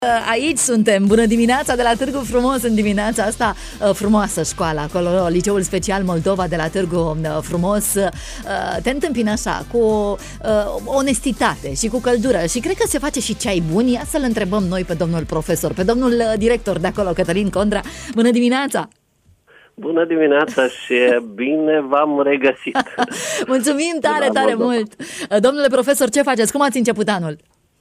Aici suntem, bună dimineața de la Târgu Frumos, în dimineața asta frumoasă școală, acolo Liceul Special Moldova de la Târgu Frumos te întâmpină așa, cu onestitate și cu căldură și cred că se face și ceai bun. Ia să-l întrebăm noi pe domnul profesor, pe domnul director de acolo, Cătălin Condra. Bună dimineața! Bună dimineața și bine v-am regăsit! Mulțumim tare mult! Domnule profesor, ce faceți? Cum ați început anul?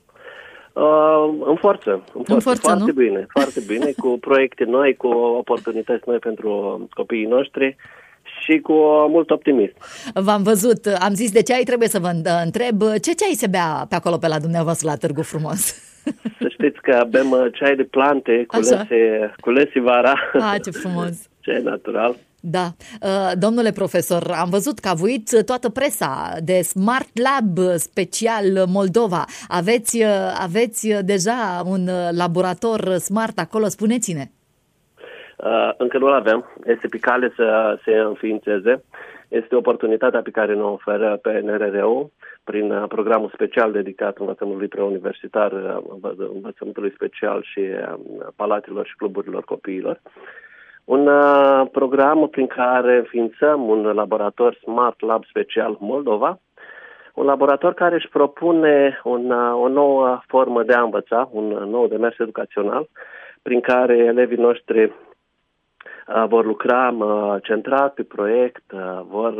În forță, foarte bine, foarte bine, cu proiecte noi, cu oportunități noi pentru copiii noștri și cu mult optimism. V-am văzut, am zis de ceai, trebuie să vă întreb, ce ceai se bea pe acolo pe la dumneavoastră la Târgu Frumos? Să știți că bem ceai de plante, culese vara. Ce frumos! Ceai natural. Da. Domnule profesor, am văzut că a avuit toată presa de Smart Lab Special Moldova. Aveți deja un laborator smart acolo, spuneți-ne. Încă nu-l avem. Este pe cale să se înființeze. Este oportunitatea pe care ne oferă PNRR-ul prin programul special dedicat învățământului preuniversitar, învățământului special și palatilor și cluburilor copiilor. Un program prin care înființăm un laborator Smart Lab Special Moldova, un laborator care își propune o nouă formă de a învăța, un nou demers educațional, prin care elevii noștri vor lucra centrat pe proiect, vor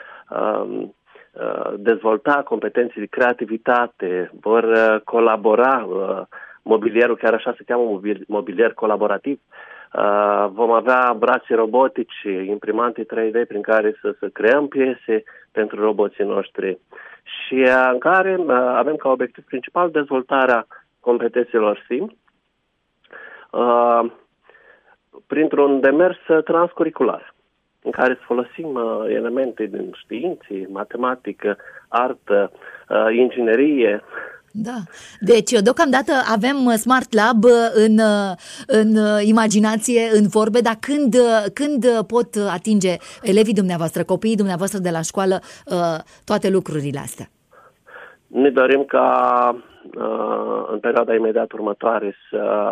dezvolta competenții de creativitate, vor colabora, mobilierul chiar așa se cheamă, mobilier colaborativ. Vom avea brațe robotici, imprimante 3D prin care să creăm piese pentru roboții noștri și în care avem ca obiectiv principal dezvoltarea competențelor STEAM printr-un demers transcurricular în care să folosim elemente din științe, matematică, artă, inginerie. Da. Deci, deocamdată avem Smart Lab în imaginație, în vorbe, dar când pot atinge elevii dumneavoastră, copiii dumneavoastră de la școală toate lucrurile astea? Ne dorim ca în perioada imediat următoare să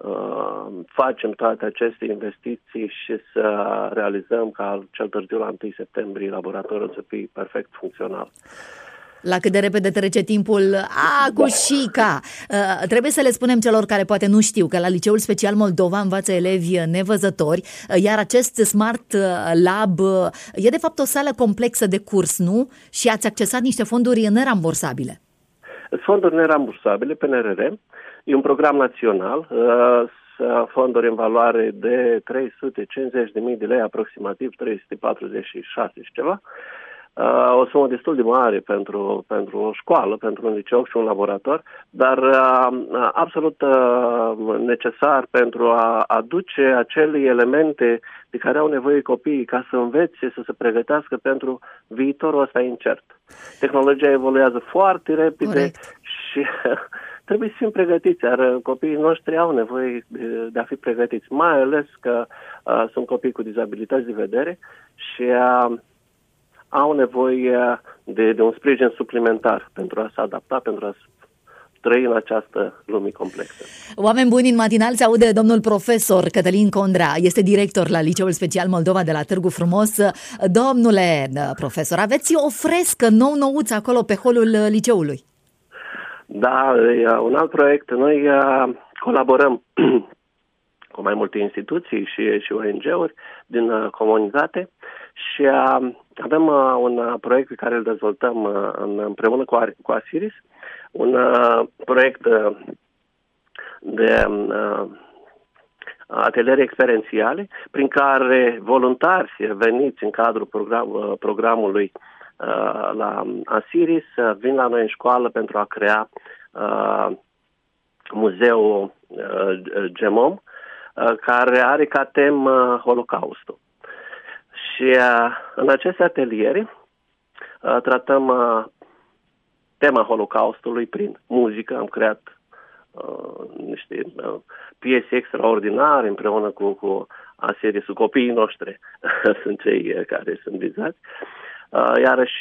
facem toate aceste investiții și să realizăm ca cel târziu la 1 septembrie laboratorul să fie perfect funcțional. La cât de repede trece timpul, Gușica! Trebuie să le spunem celor care poate nu știu că la Liceul Special Moldova învață elevi nevăzători, iar acest Smart Lab e de fapt o sală complexă de curs, nu? Și ați accesat niște fonduri nerambursabile. Fonduri nerambursabile, PNRR, e un program național, fonduri în valoare de 350.000 de lei, aproximativ 346 și ceva. O sumă destul de mare pentru o școală, pentru un liceu și un laborator, dar absolut necesar pentru a aduce acele elemente de care au nevoie copiii ca să învețe, să se pregătească pentru viitorul ăsta incert. Tehnologia evoluează foarte repede. Corect. Și trebuie să fim pregătiți, iar copiii noștri au nevoie de a fi pregătiți, mai ales că sunt copii cu dizabilități de vedere și au nevoie de un sprijin suplimentar pentru a se adapta, pentru a trăi în această lume complexă. Oameni buni, în matinal se aude domnul profesor Cătălin Condra, este director la Liceul Special Moldova de la Târgu Frumos. Domnule profesor, aveți o frescă nou-nouță acolo pe holul liceului. Da, e un alt proiect. Noi colaborăm cu mai multe instituții și ONG-uri din comunitate și avem un proiect pe care îl dezvoltăm împreună cu Asiris, un proiect de ateliere experiențiale prin care voluntari veniți în cadrul programului la Asiris vin la noi în școală pentru a crea muzeul Gemom, care are ca temă Holocaustul. Și în aceste ateliere tratăm tema Holocaustului prin muzică. Am creat niște piese extraordinare împreună cu Asiris, cu copiii noștri, sunt cei care sunt vizați. Iarăși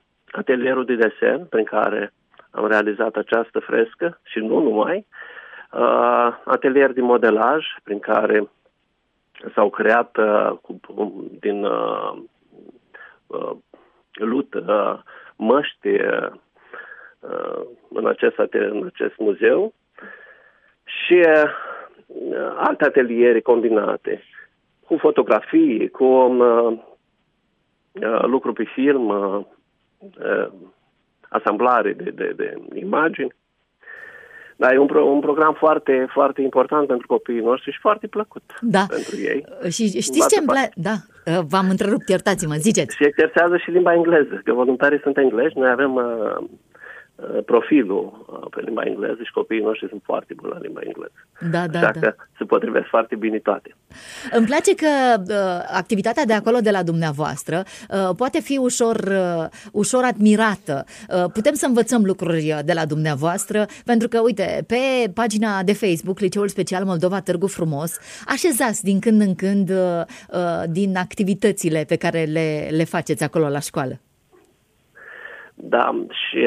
atelierul de desen prin care am realizat această frescă și nu numai, atelier de modelaj prin care s-au creat din lut măști în acest muzeu și alte ateliere combinate cu fotografii, cu lucru pe film, asamblare de imagini. Da, e un program foarte, foarte important pentru copiii noștri și foarte plăcut pentru ei. Și știți ce îmi place? Da, v-am întrerupt, iertați-mă, ziceți. Și exersează și limba engleză, că voluntarii sunt englezi. Noi avem profilul pe limba engleză și copiii noștri sunt foarte buni la limba engleză. Așa că se potrivesc foarte bine toate. Îmi place că activitatea de acolo de la dumneavoastră poate fi ușor admirată. Putem să învățăm lucruri de la dumneavoastră, pentru că, uite, pe pagina de Facebook, Liceul Special Moldova Târgu Frumos, așezați din când în când din activitățile pe care le faceți acolo la școală. Da, și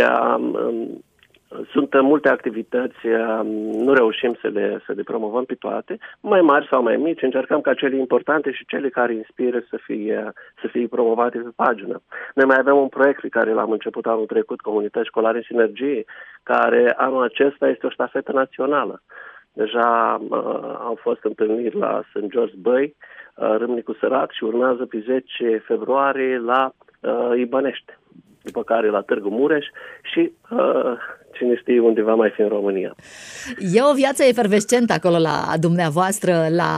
sunt multe activități, nu reușim să le promovăm pe toate, mai mari sau mai mici, încercăm ca cele importante și cele care inspiră să fie promovate pe pagină. Noi mai avem un proiect pe care l-am început anul trecut, Comunități Școlare în Sinergie, care anul acesta este o ștafetă națională. Deja au fost întâlniri la St. George Băi, Râmnicu Sărac și urmează pe 10 februarie la Ibănește, după care la Târgu Mureș și cine știe unde va mai fi în România. E o viață efervescentă acolo la dumneavoastră,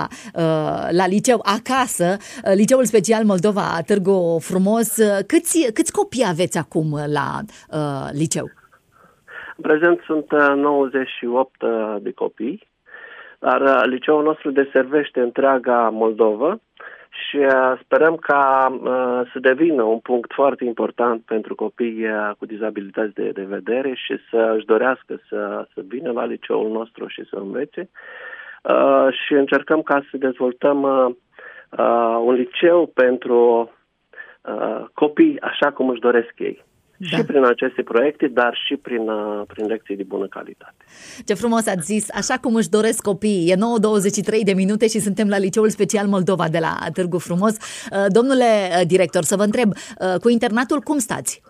la liceu, acasă, Liceul Special Moldova Târgu Frumos. Câți copii aveți acum la liceu? În prezent sunt 98 de copii, dar liceul nostru deservește întreaga Moldova și sperăm ca să devină un punct foarte important pentru copii cu dizabilități de vedere și să își dorească să vină la liceul nostru și să învețe. Și încercăm ca să dezvoltăm un liceu pentru copii așa cum își doresc ei. Da. Și prin aceste proiecte, dar și prin lecții de bună calitate. Ce frumos ați zis, așa cum își doresc copiii. E 9:23 de minute și suntem la Liceul Special Moldova de la Târgu Frumos. Domnule director, să vă întreb, cu internatul cum stați?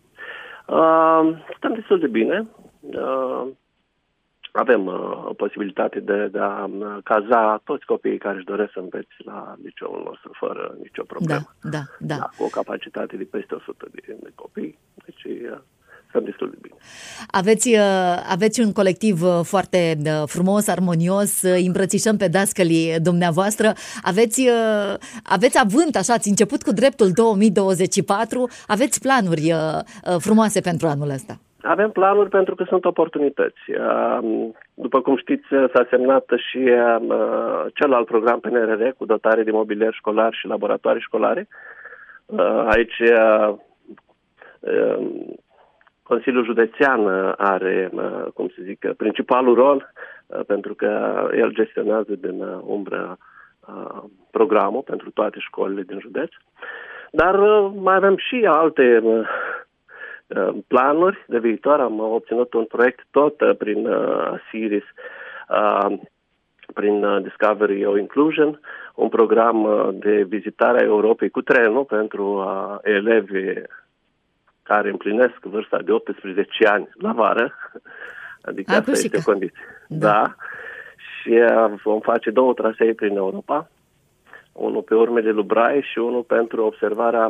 Stăm destul de bine. Avem o posibilitate de a caza toți copiii care își doresc să învețe la liceul nostru fără nicio problemă. Da. Cu o capacitate de peste 100 de copii. Deci stăm destul de bine. Aveți un colectiv foarte frumos, armonios, îmbrățișăm pe dascălii dumneavoastră. Aveți avânt, așa, ați început cu dreptul 2024, aveți planuri frumoase pentru anul ăsta. Avem planuri pentru că sunt oportunități. După cum știți, s-a semnat și celălalt program PNRR cu dotare de mobilier școlar și laboratoare școlare. Aici Consiliul Județean are, cum se zic, principalul rol, pentru că el gestionează din umbră programul pentru toate școlile din județ. Dar mai avem și alte planuri de viitor. Am obținut un proiect tot prin Asiris, prin Discovery or Inclusion, un program de vizitare a Europei cu trenul pentru elevi care împlinesc vârsta de 18 ani la vară. Adică asta este o condiție. Da. Și vom face 2 trasee prin Europa. Unul pe urmele lui Braille și unul pentru observarea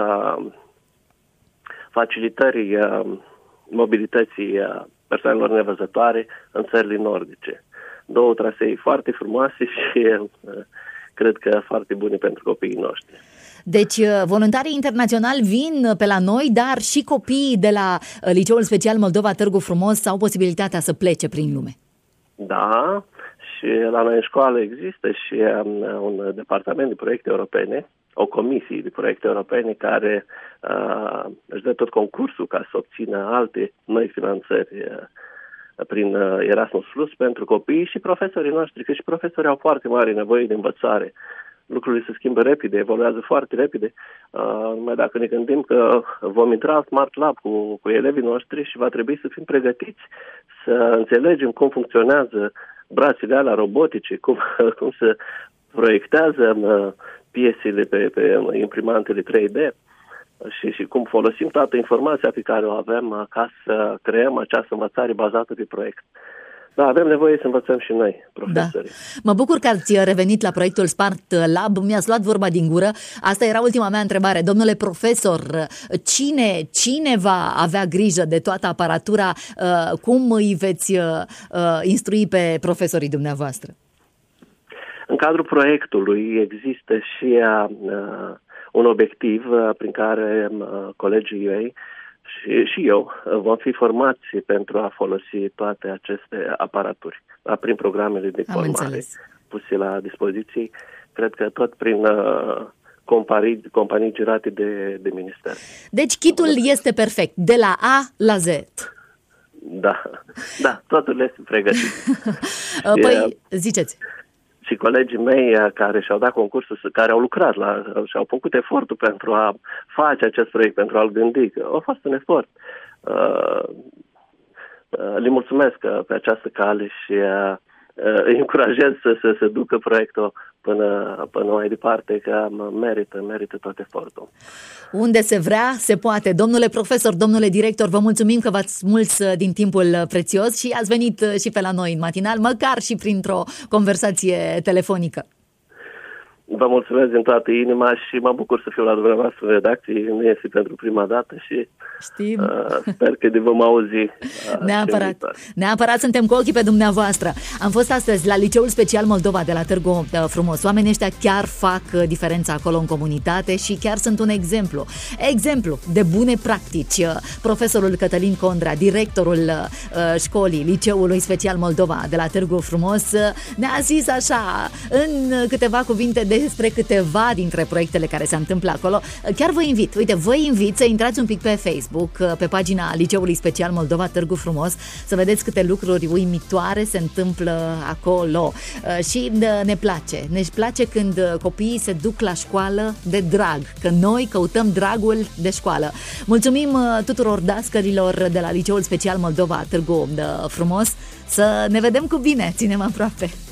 facilitării mobilității persoanelor nevăzătoare în țările nordice. 2 trasee foarte frumoase și cred că foarte bune pentru copiii noștri. Deci voluntarii internaționali vin pe la noi, dar și copiii de la Liceul Special Moldova Târgu Frumos au posibilitatea să plece prin lume. Da, și la noi în școală există și un departament de proiecte europene, o comisie de proiecte europene care își dă tot concursul ca să obțină alte noi finanțări prin Erasmus Plus pentru copii și profesorii noștri, că și profesorii au foarte mare nevoie de învățare. Lucrurile se schimbă repede, evoluează foarte repede. Numai dacă ne gândim că vom intra în Smart Lab cu elevii noștri și va trebui să fim pregătiți să înțelegem cum funcționează brațele alea robotice, cum se proiectează piesele pe imprimantele 3D și cum folosim toată informația pe care o avem ca să creăm această învățare bazată pe proiect. Da, avem nevoie să învățăm și noi, profesorii. Da. Mă bucur că ați revenit la proiectul Smart Lab. Mi-ați luat vorba din gură. Asta era ultima mea întrebare. Domnule profesor, cine va avea grijă de toată aparatura? Cum îi veți instrui pe profesorii dumneavoastră? În cadrul proiectului există și un obiectiv prin care colegii ei și eu vom fi formați pentru a folosi toate aceste aparaturi prin programele de formare puse la dispoziție. Cred că tot prin companii girate de minister. Deci kitul este perfect, de la A la Z. Da, totul este pregătit. Păi, ziceți. Și colegii mei care și-au dat concursul, care au lucrat și-au făcut efortul pentru a face acest proiect, pentru a-l gândi, a fost un efort. Le mulțumesc pe această cale și îi încurajez să se ducă proiectul până mai departe, că merită tot efortul. Unde se vrea, se poate. Domnule profesor, domnule director, vă mulțumim că v-ați smuls din timpul prețios și ați venit și pe la noi în matinal, măcar și printr-o conversație telefonică. Vă mulțumesc din toată inima și mă bucur să fiu la dumneavoastră în redacție. Nu este pentru prima dată și sper că vom auzi. Neapărat suntem cu ochii pe dumneavoastră. Am fost astăzi la Liceul Special Moldova de la Târgu Frumos. Oamenii ăștia chiar fac diferența acolo în comunitate și chiar sunt un exemplu de bune practici. Profesorul Cătălin Condrea, directorul școlii Liceului Special Moldova de la Târgu Frumos, ne-a zis așa, în câteva cuvinte, despre câteva dintre proiectele care se întâmplă acolo. Chiar vă invit să intrați un pic pe Facebook, pe pagina Liceului Special Moldova Târgu Frumos, să vedeți câte lucruri uimitoare se întâmplă acolo. Și ne place când copiii se duc la școală de drag, că noi căutăm dragul de școală. Mulțumim tuturor dascărilor de la Liceul Special Moldova Târgu Frumos. Să ne vedem cu bine, ținem aproape.